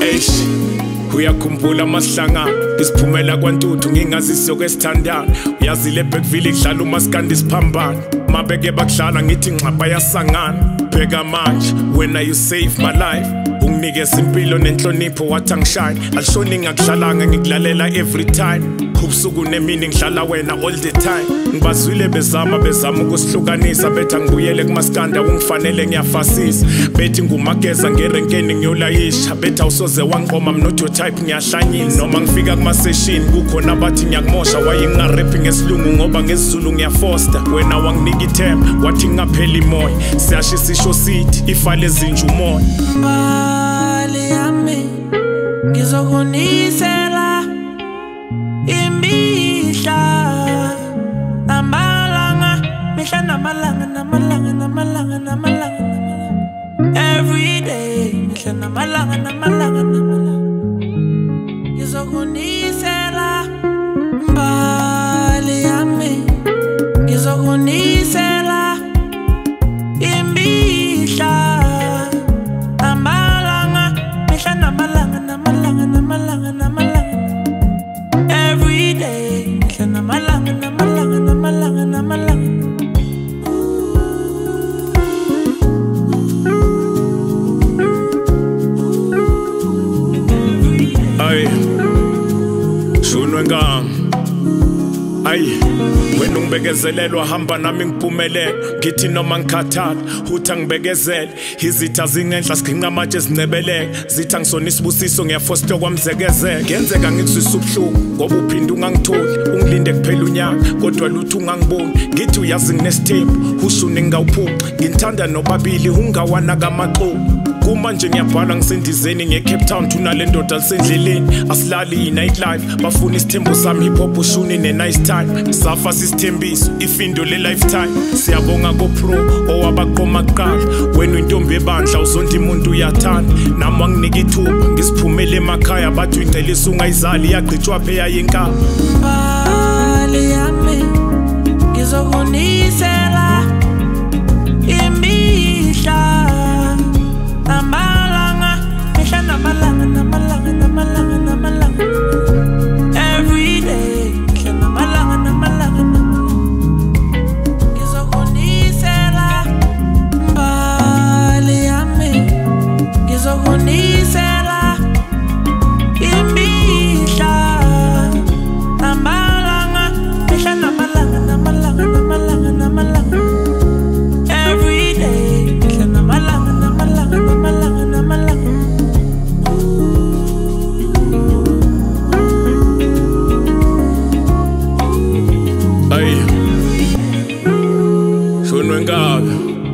Eish, uyakhumbula amahlangano isiphumela kwantuthu ngingazi siyokwesithandana. Uyazi le Bergville idlala umaskandi siphambana. Mabeke bakudlala ngithi nxapha yasangana. Bheka manje, wena you save my life. Unginikeza impilo nenhlonipho wathi angishine. Alishoni ngakudlalanga ngikulalela every time. Ubusuku nemini ngidlala wena all the time. Ngibazwile bezama ukusihlukanisa. Bethi angibuyele kumaskanda ungifanele ngiyafasisa. Bethi ngumageza ngerenkeni ngiyolayisha. Bethi awusoze wangiqoma I'm not your type ngiyahlanyisa. Noma ngifika kuma-session kukhona abathi ngiyakumosha. Wayingaraphi ngesilungu ngoba ngesizulu ngiyafosta. Wena wanginika ithemba wathi ngapheli moya. Siyashisa isho sithi ifale ezinje umoya. Mbali yami ngizokunisela imihla namalanga, mihla namalanga every day, mihla namalanga ngizokunisela. Mbali yami ngizokunisela imihla namalanga, mihla namalanga every day, mihla namalanga. Ay, shunwe ngami. Ay, wena ungibekezelelwa hamba nami ngiphumelele. Ngithi noma ngikhathala uthi angibekezele. Izitha zingenhla siginqa amatshe sincebeleke. Zitha ngisona isibusiso ngiyafosta kwamzekezele. Ngenzeka ngikuzwisa ubuhlungu ngoba uphinde ungangitholi. Ungilinde kuphela unyaka kodwa lutho ungangiboni. Ngithi uyazi nginesithembu ushuni ngawuphuca. Ngithanda nobabili ungawanaka amaqoqo. Manje ngiyabhala ngisendizeni nge-Cape Town thuna le ndoda lisendleleni. Asilali i-nightlife bafuna isithembu sami hip hop ushuni ne-nice time. Safa sisithembiso ifindo le-lifetime. Siyabonga ko-pro owabaqoma kuqala. Wena uyintombi ebandla uzonda imuntu uyathanda. Nami wanginika ithuba ngisiphumele emakhaya bathi uyincelisa ungayizali yagqitshwa pheya yenkaba. Mbali yami ngizokunisela imihla namalanga, mihla namalanga every day, mihla namalanga ngizokunisela. Mbali yami ngizokunisela imihla namalanga, mihla namalanga every day, mihla namalanga. Ay, shunwe ngami.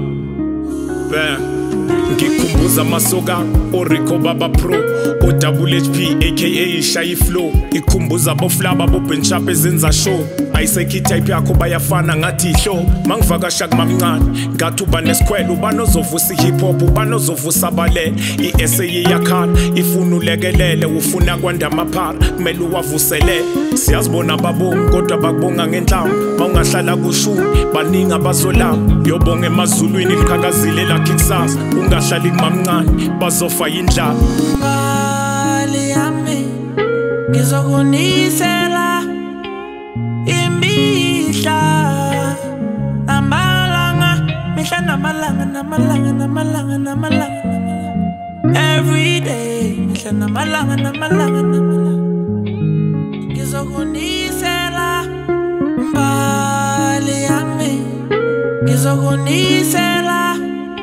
Ngikhumbuza amasoka Orico Baba Pro Double HP aka Ishaya Flow. Ikhumbuza aboflaba bobenchap ezenza show. Ayisekhi type yakho bayafana ngathi ihlo. Mangivakasha kumamncane ngathi uba nesikhwele ubanozovusa hip hop ubanozovusa abalele. I-SA yakhala ifuna ulekelele ufuna kwanda amaphara kumele uwavuselele. Siyazibona babonga kodwa bakubonga ngenhlamba. Mawungahlala kushuni baningi abazolamba. Yobonga emazulwini liqhakazile lakhe kusasa. Ungahlali kumamncane bazofa yindlala. Mbali yami ngizokunisela imihla namalanga, mihla namalanga every day, mihla namalanga ngizokunisela. Mbali yami ngizokunisela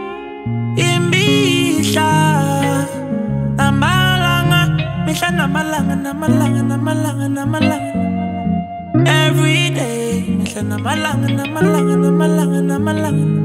imihla namalanga, mihla namalanga every day, mihla namalanga.